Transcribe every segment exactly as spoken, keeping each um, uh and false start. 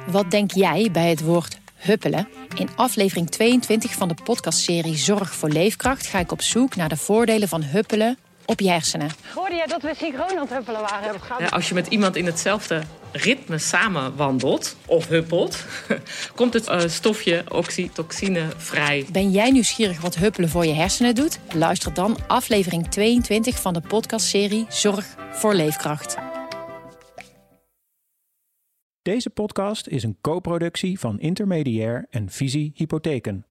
Wat denk jij bij het woord huppelen? In aflevering tweeëntwintig van de podcastserie Zorg voor Leefkracht ga ik op zoek naar de voordelen van huppelen op je hersenen. Hoorde jij dat we synchroon aan het huppelen waren? Ja, als je met iemand in hetzelfde ritme samen wandelt of huppelt, komt het uh, stofje oxytocine vrij. Ben jij nieuwsgierig wat huppelen voor je hersenen doet? Luister dan aflevering tweeëntwintig van de podcastserie Zorg voor Leefkracht. Deze podcast is een co-productie van Intermediair en Visie Hypotheken.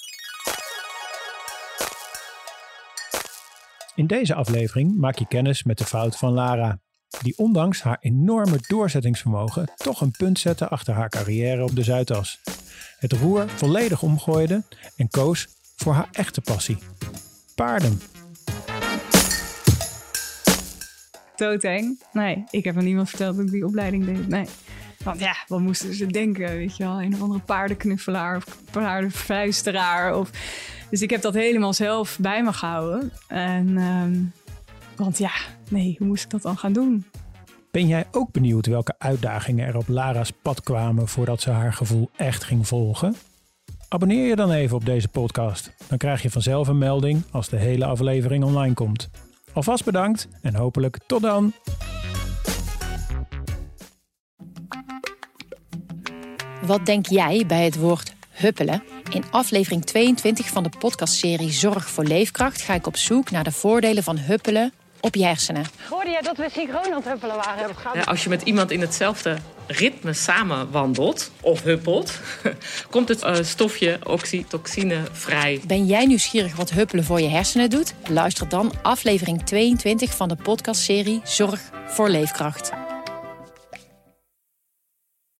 In deze aflevering maak je kennis met de fout van Lara, die ondanks haar enorme doorzettingsvermogen toch een punt zette achter haar carrière op de Zuidas. Het roer volledig omgooide en koos voor haar echte passie: paarden. Doodeng. Nee, ik heb aan niemand verteld dat ik die opleiding deed. Nee. Want ja, wat moesten ze denken? Weet je wel, een of andere paardenknuffelaar of paardenfluisteraar. Of... Dus ik heb dat helemaal zelf bij me gehouden. En, um, want ja, nee, hoe moest ik dat dan gaan doen? Ben jij ook benieuwd welke uitdagingen er op Lara's pad kwamen voordat ze haar gevoel echt ging volgen? Abonneer je dan even op deze podcast. Dan krijg je vanzelf een melding als de hele aflevering online komt. Alvast bedankt en hopelijk tot dan! Wat denk jij bij het woord huppelen? In aflevering tweeëntwintig van de podcastserie Zorg voor Leefkracht ga ik op zoek naar de voordelen van huppelen op je hersenen. Hoorde jij dat we synchroon aan het huppelen waren? Ja, als je met iemand in hetzelfde ritme samen wandelt of huppelt, komt het uh, stofje oxytocine vrij. Ben jij nieuwsgierig wat huppelen voor je hersenen doet? Luister dan aflevering tweeëntwintig van de podcastserie Zorg voor Leefkracht.